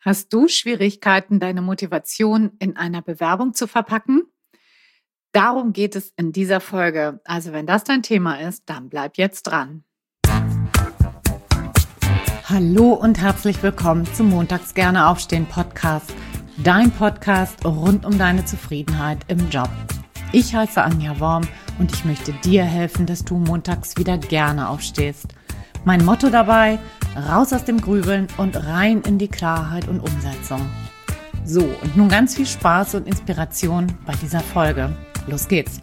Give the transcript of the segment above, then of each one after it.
Hast du Schwierigkeiten, deine Motivation in einer Bewerbung zu verpacken? Darum geht es in dieser Folge. Also wenn das dein Thema ist, dann bleib jetzt dran. Hallo und herzlich willkommen zum Montags gerne aufstehen Podcast. Dein Podcast rund um deine Zufriedenheit im Job. Ich heiße Anja Worm und ich möchte dir helfen, dass du montags wieder gerne aufstehst. Mein Motto dabei: raus aus dem Grübeln und rein in die Klarheit und Umsetzung. So, und nun ganz viel Spaß und Inspiration bei dieser Folge. Los geht's!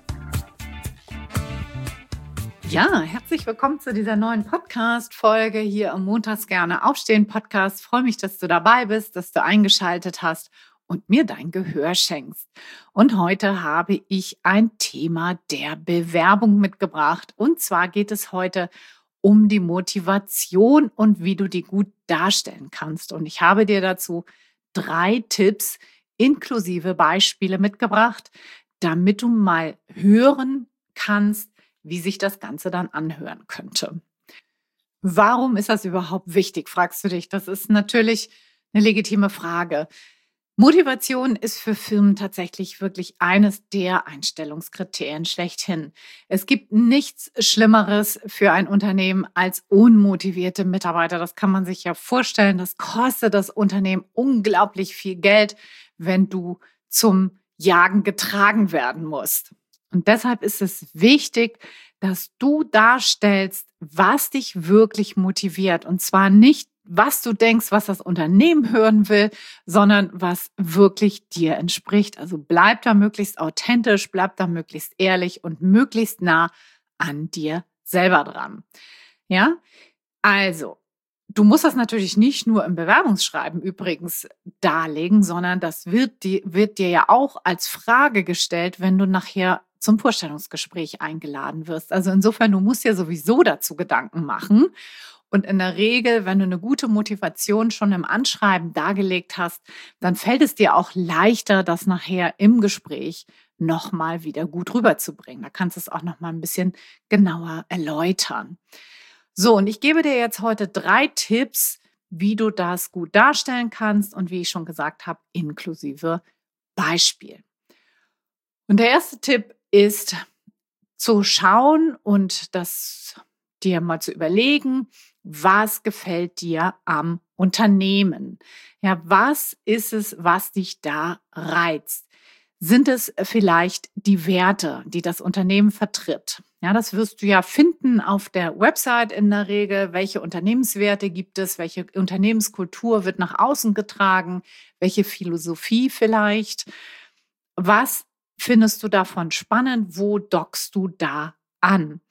Ja, herzlich willkommen zu dieser neuen Podcast-Folge hier am Montags gerne aufstehen Podcast. Ich freue mich, dass du dabei bist, dass du eingeschaltet hast und mir dein Gehör schenkst. Und heute habe ich ein Thema der Bewerbung mitgebracht. Und zwar geht es heute um die Motivation und wie du die gut darstellen kannst. Und ich habe dir dazu 3 Tipps inklusive Beispiele mitgebracht, damit du mal hören kannst, wie sich das Ganze dann anhören könnte. Warum ist das überhaupt wichtig, fragst du dich. Das ist natürlich eine legitime Frage. Motivation ist für Firmen tatsächlich wirklich eines der Einstellungskriterien schlechthin. Es gibt nichts Schlimmeres für ein Unternehmen als unmotivierte Mitarbeiter. Das kann man sich ja vorstellen. Das kostet das Unternehmen unglaublich viel Geld, wenn du zum Jagen getragen werden musst. Und deshalb ist es wichtig, dass du darstellst, was dich wirklich motiviert. Und zwar nicht, was du denkst, was das Unternehmen hören will, sondern was wirklich dir entspricht. Also bleib da möglichst authentisch, bleib da möglichst ehrlich und möglichst nah an dir selber dran. Ja, also du musst das natürlich nicht nur im Bewerbungsschreiben übrigens darlegen, sondern das wird dir ja auch als Frage gestellt, wenn du nachher zum Vorstellungsgespräch eingeladen wirst. Also insofern, du musst ja sowieso dazu Gedanken machen. Und in der Regel, wenn du eine gute Motivation schon im Anschreiben dargelegt hast, dann fällt es dir auch leichter, das nachher im Gespräch nochmal wieder gut rüberzubringen. Da kannst du es auch nochmal ein bisschen genauer erläutern. So, und ich gebe dir jetzt heute 3 Tipps, wie du das gut darstellen kannst und wie ich schon gesagt habe, inklusive Beispiel. Und der erste Tipp ist zu schauen und das dir mal zu überlegen, was gefällt dir am Unternehmen? Ja, was ist es, was dich da reizt? Sind es vielleicht die Werte, die das Unternehmen vertritt? Ja, das wirst du ja finden auf der Website in der Regel. Welche Unternehmenswerte gibt es? Welche Unternehmenskultur wird nach außen getragen? Welche Philosophie vielleicht? Was findest du davon spannend? Wo dockst du da an?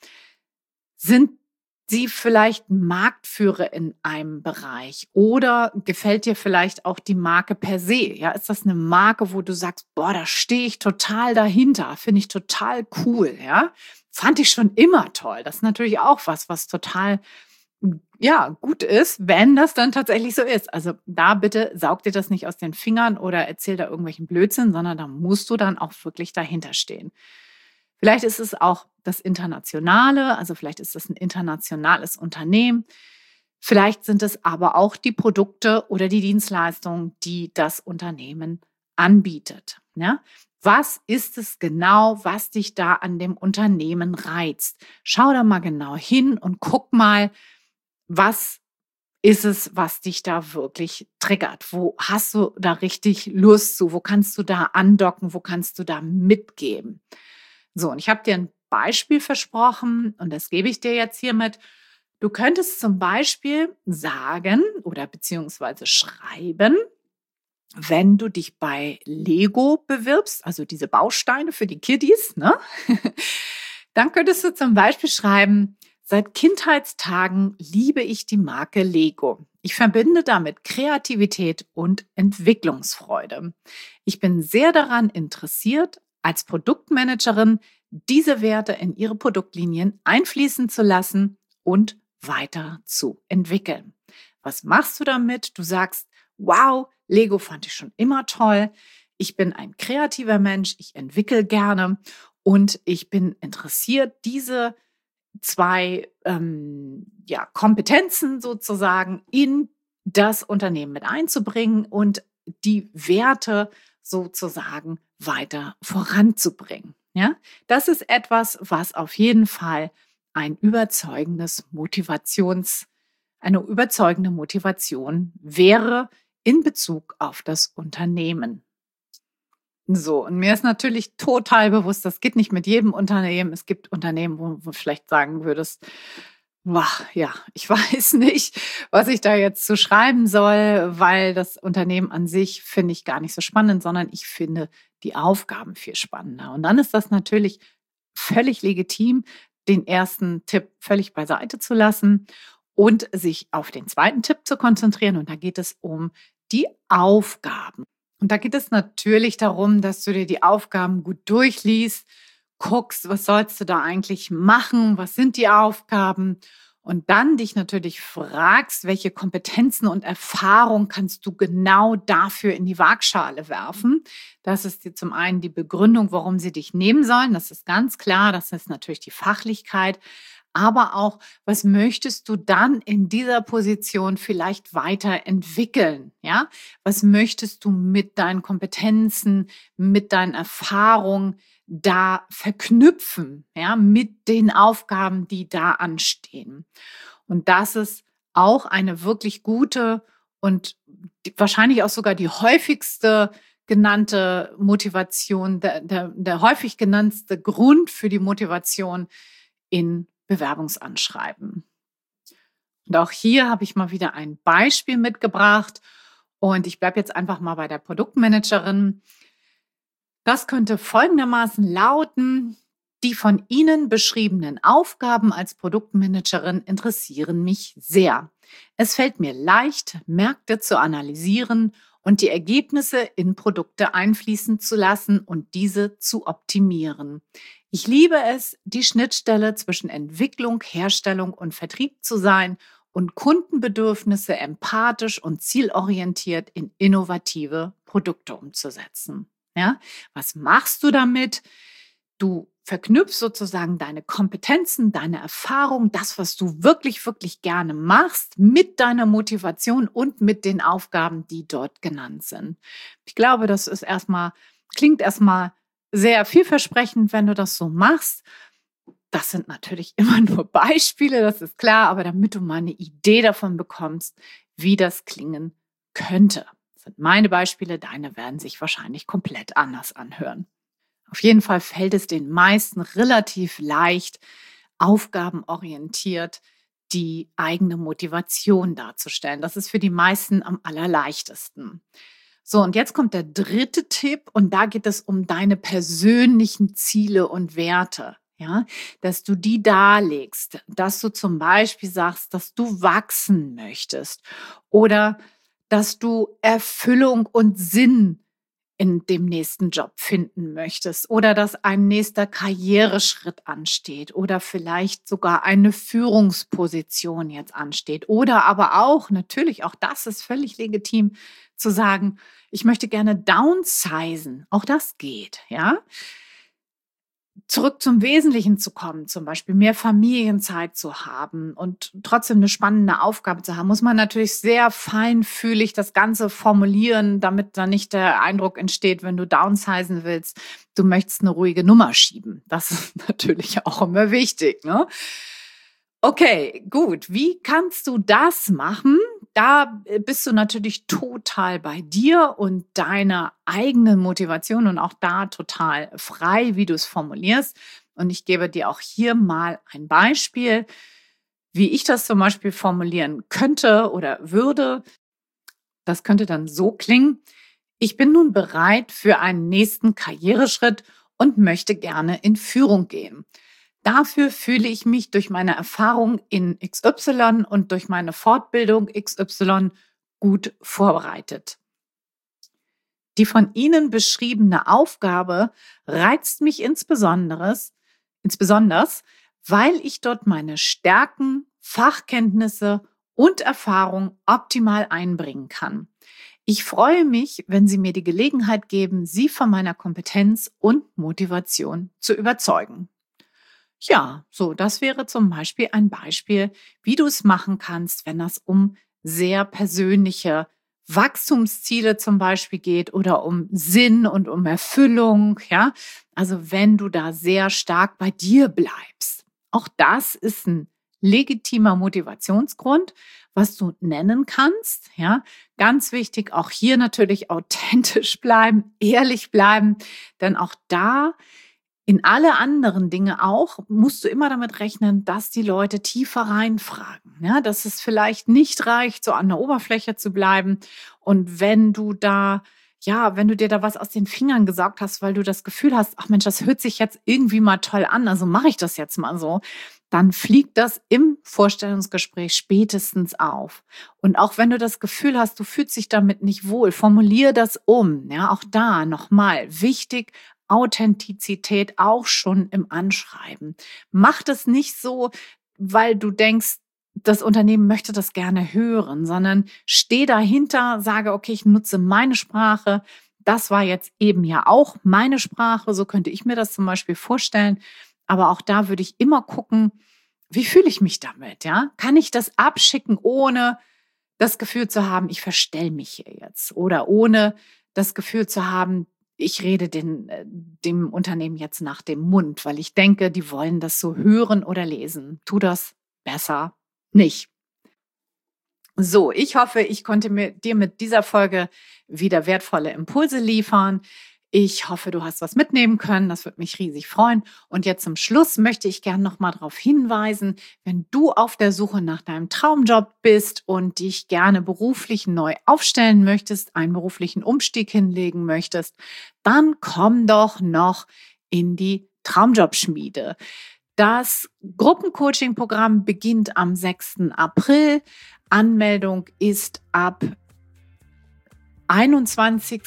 Sind sie vielleicht Marktführer in einem Bereich oder gefällt dir vielleicht auch die Marke per se? Ja, ist das eine Marke, wo du sagst, boah, da stehe ich total dahinter, finde ich total cool, ja? Fand ich schon immer toll. Das ist natürlich auch was total, ja, gut ist, wenn das dann tatsächlich so ist. Also da bitte saug dir das nicht aus den Fingern oder erzähl da irgendwelchen Blödsinn, sondern da musst du dann auch wirklich dahinter stehen. Vielleicht ist es auch das Internationale, also vielleicht ist es ein internationales Unternehmen. Vielleicht sind es aber auch die Produkte oder die Dienstleistungen, die das Unternehmen anbietet. Ja? Was ist es genau, was dich da an dem Unternehmen reizt? Schau da mal genau hin und guck mal, was ist es, was dich da wirklich triggert? Wo hast du da richtig Lust zu? Wo kannst du da andocken? Wo kannst du da mitgeben? So, und ich habe dir ein Beispiel versprochen und das gebe ich dir jetzt hiermit. Du könntest zum Beispiel sagen oder beziehungsweise schreiben, wenn du dich bei Lego bewirbst, also diese Bausteine für die Kiddies, ne? Dann könntest du zum Beispiel schreiben: Seit Kindheitstagen liebe ich die Marke Lego. Ich verbinde damit Kreativität und Entwicklungsfreude. Ich bin sehr daran interessiert, als Produktmanagerin diese Werte in ihre Produktlinien einfließen zu lassen und weiter zu entwickeln. Was machst du damit? Du sagst, wow, Lego fand ich schon immer toll. Ich bin ein kreativer Mensch, ich entwickle gerne und ich bin interessiert, diese 2 Kompetenzen sozusagen in das Unternehmen mit einzubringen und die Werte sozusagen weiter voranzubringen. Ja, das ist etwas, was auf jeden Fall ein eine überzeugende Motivation wäre in Bezug auf das Unternehmen. So, und mir ist natürlich total bewusst, das geht nicht mit jedem Unternehmen. Es gibt Unternehmen, wo du vielleicht sagen würdest, boah, ja, ich weiß nicht, was ich da jetzt zu schreiben soll, weil das Unternehmen an sich finde ich gar nicht so spannend, sondern ich finde die Aufgaben viel spannender. Und dann ist das natürlich völlig legitim, den ersten Tipp völlig beiseite zu lassen und sich auf den zweiten Tipp zu konzentrieren. Und da geht es um die Aufgaben. Und da geht es natürlich darum, dass du dir die Aufgaben gut durchliest, guckst, was sollst du da eigentlich machen, was sind die Aufgaben und dann dich natürlich fragst, welche Kompetenzen und Erfahrung kannst du genau dafür in die Waagschale werfen. Das ist dir zum einen die Begründung, warum sie dich nehmen sollen. Das ist ganz klar, das ist natürlich die Fachlichkeit. Aber auch, was möchtest du dann in dieser Position vielleicht weiterentwickeln? Ja, was möchtest du mit deinen Kompetenzen, mit deinen Erfahrungen da verknüpfen? Ja, mit den Aufgaben, die da anstehen. Und das ist auch eine wirklich gute und wahrscheinlich auch sogar die häufigste genannte Motivation, der häufig genannte Grund für die Motivation in Bewerbungsanschreiben. Und auch hier habe ich mal wieder ein Beispiel mitgebracht und ich bleibe jetzt einfach mal bei der Produktmanagerin. Das könnte folgendermaßen lauten: Die von Ihnen beschriebenen Aufgaben als Produktmanagerin interessieren mich sehr. Es fällt mir leicht, Märkte zu analysieren und die Ergebnisse in Produkte einfließen zu lassen und diese zu optimieren. Ich liebe es, die Schnittstelle zwischen Entwicklung, Herstellung und Vertrieb zu sein und Kundenbedürfnisse empathisch und zielorientiert in innovative Produkte umzusetzen. Ja? Was machst du damit? Du verknüpfst sozusagen deine Kompetenzen, deine Erfahrung, das, was du wirklich, wirklich gerne machst, mit deiner Motivation und mit den Aufgaben, die dort genannt sind. Ich glaube, das ist klingt erstmal sehr vielversprechend, wenn du das so machst. Das sind natürlich immer nur Beispiele, das ist klar, aber damit du mal eine Idee davon bekommst, wie das klingen könnte. Das sind meine Beispiele, deine werden sich wahrscheinlich komplett anders anhören. Auf jeden Fall fällt es den meisten relativ leicht, aufgabenorientiert die eigene Motivation darzustellen. Das ist für die meisten am allerleichtesten. So, und jetzt kommt der dritte Tipp und da geht es um deine persönlichen Ziele und Werte. Ja, dass du die darlegst, dass du zum Beispiel sagst, dass du wachsen möchtest oder dass du Erfüllung und Sinn in dem nächsten Job finden möchtest oder dass ein nächster Karriereschritt ansteht oder vielleicht sogar eine Führungsposition jetzt ansteht oder aber auch, natürlich, auch das ist völlig legitim, zu sagen, ich möchte gerne downsizen, auch das geht, ja. Zurück zum Wesentlichen zu kommen, zum Beispiel mehr Familienzeit zu haben und trotzdem eine spannende Aufgabe zu haben, muss man natürlich sehr feinfühlig das Ganze formulieren, damit dann nicht der Eindruck entsteht, wenn du downsizen willst, du möchtest eine ruhige Nummer schieben. Das ist natürlich auch immer wichtig, ne? Okay, gut. Wie kannst du das machen? Da bist du natürlich total bei dir und deiner eigenen Motivation und auch da total frei, wie du es formulierst. Und ich gebe dir auch hier mal ein Beispiel, wie ich das zum Beispiel formulieren könnte oder würde. Das könnte dann so klingen: Ich bin nun bereit für einen nächsten Karriereschritt und möchte gerne in Führung gehen. Dafür fühle ich mich durch meine Erfahrung in XY und durch meine Fortbildung XY gut vorbereitet. Die von Ihnen beschriebene Aufgabe reizt mich insbesondere, weil ich dort meine Stärken, Fachkenntnisse und Erfahrung optimal einbringen kann. Ich freue mich, wenn Sie mir die Gelegenheit geben, Sie von meiner Kompetenz und Motivation zu überzeugen. Ja, so, das wäre zum Beispiel ein Beispiel, wie du es machen kannst, wenn es um sehr persönliche Wachstumsziele zum Beispiel geht oder um Sinn und um Erfüllung, ja. Also wenn du da sehr stark bei dir bleibst. Auch das ist ein legitimer Motivationsgrund, was du nennen kannst, ja. Ganz wichtig, auch hier natürlich authentisch bleiben, ehrlich bleiben, denn auch da in alle anderen Dinge auch, musst du immer damit rechnen, dass die Leute tiefer reinfragen. Ja, dass es vielleicht nicht reicht, so an der Oberfläche zu bleiben. Und wenn du dir da was aus den Fingern gesaugt hast, weil du das Gefühl hast, ach Mensch, das hört sich jetzt irgendwie mal toll an, also mache ich das jetzt mal so, dann fliegt das im Vorstellungsgespräch spätestens auf. Und auch wenn du das Gefühl hast, du fühlst dich damit nicht wohl, formulier das um. Ja, auch da nochmal wichtig, Authentizität auch schon im Anschreiben. Mach das nicht so, weil du denkst, das Unternehmen möchte das gerne hören, sondern steh dahinter, sage, okay, ich nutze meine Sprache. Das war jetzt eben ja auch meine Sprache. So könnte ich mir das zum Beispiel vorstellen. Aber auch da würde ich immer gucken, wie fühle ich mich damit? Ja? Kann ich das abschicken, ohne das Gefühl zu haben, ich verstell mich hier jetzt? Oder ohne das Gefühl zu haben, ich rede dem Unternehmen jetzt nach dem Mund, weil ich denke, die wollen das so hören oder lesen. Tu das besser nicht. So, ich hoffe, ich konnte dir mit dieser Folge wieder wertvolle Impulse liefern. Ich hoffe, du hast was mitnehmen können. Das würde mich riesig freuen. Und jetzt zum Schluss möchte ich gerne noch mal darauf hinweisen, wenn du auf der Suche nach deinem Traumjob bist und dich gerne beruflich neu aufstellen möchtest, einen beruflichen Umstieg hinlegen möchtest, dann komm doch noch in die Traumjobschmiede. Das Gruppencoaching-Programm beginnt am 6. April. Anmeldung ist ab 21.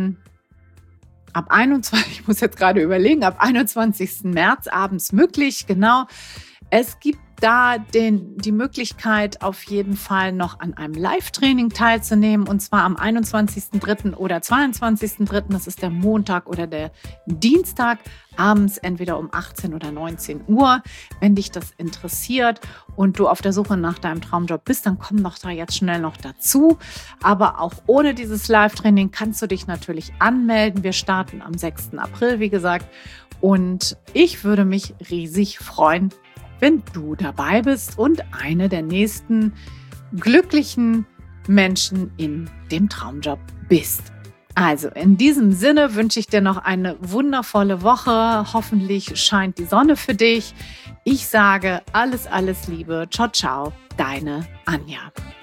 Ich muss jetzt gerade überlegen, ab 21. März abends möglich, genau. Es gibt da die Möglichkeit, auf jeden Fall noch an einem Live-Training teilzunehmen, und zwar am 21.03. oder 22.03., das ist der Montag oder der Dienstag, abends entweder um 18 oder 19 Uhr. Wenn dich das interessiert und du auf der Suche nach deinem Traumjob bist, dann komm doch da jetzt schnell noch dazu. Aber auch ohne dieses Live-Training kannst du dich natürlich anmelden. Wir starten am 6. April, wie gesagt. Und ich würde mich riesig freuen, wenn du dabei bist und eine der nächsten glücklichen Menschen in dem Traumjob bist. Also in diesem Sinne wünsche ich dir noch eine wundervolle Woche. Hoffentlich scheint die Sonne für dich. Ich sage alles, alles Liebe. Ciao, ciao, deine Anja.